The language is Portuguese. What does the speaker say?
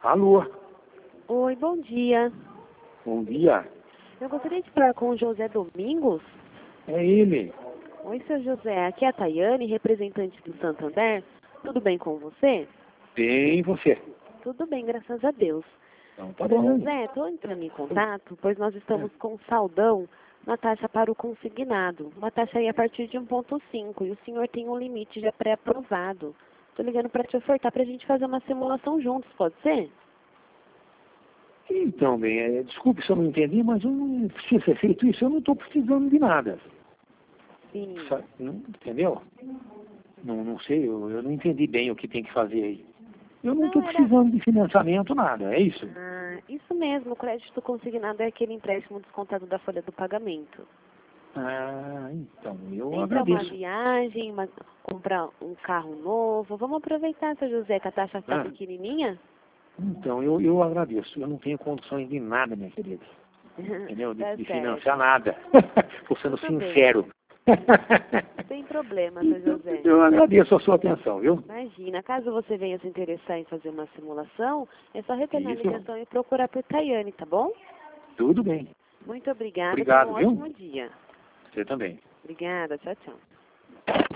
Alô, Oi, bom dia. bom dia. Eu gostaria de falar com o José Domingos. É ele. Oi, seu José. Aqui é a Tayane, representante do Santander. Tudo bem com você? Bem, você. Tudo bem, graças a Deus. Então tá Seu bom. José, estou entrando em contato, pois nós estamos com saldão na taxa para o consignado. Uma taxa aí a partir de 1,5 e o senhor tem um limite já pré-aprovado. Estou ligando para te ofertar para a gente fazer uma simulação juntos, pode ser? Então, bem, desculpe se eu não entendi, mas eu não precisa ser feito isso, eu não estou precisando de nada. Sim. Entendeu? Não sei, eu não entendi bem o que tem que fazer aí. Eu não Não, estou precisando de financiamento, nada, é isso? Ah, isso mesmo, o crédito consignado é aquele empréstimo descontado da folha do pagamento. Ah, então, eu Entra uma agradeço. viagem, comprar um carro novo. Vamos aproveitar, seu José, que a taxa está Ah. pequenininha. Então, eu agradeço. Eu não tenho condições de nada, minha querida. Entendeu? Tá De certo. financiar nada. Estou sendo Tudo bem. sincero. Sem problema, seu José. Eu agradeço a sua atenção, viu? Imagina, caso você venha se interessar em fazer uma simulação, é só retornar a Isso. ligação e procurar por Tayane, tá bom? Tudo bem. Muito obrigada, Obrigado, tenha um viu? ótimo dia. Você também. Obrigada, tchau, tchau.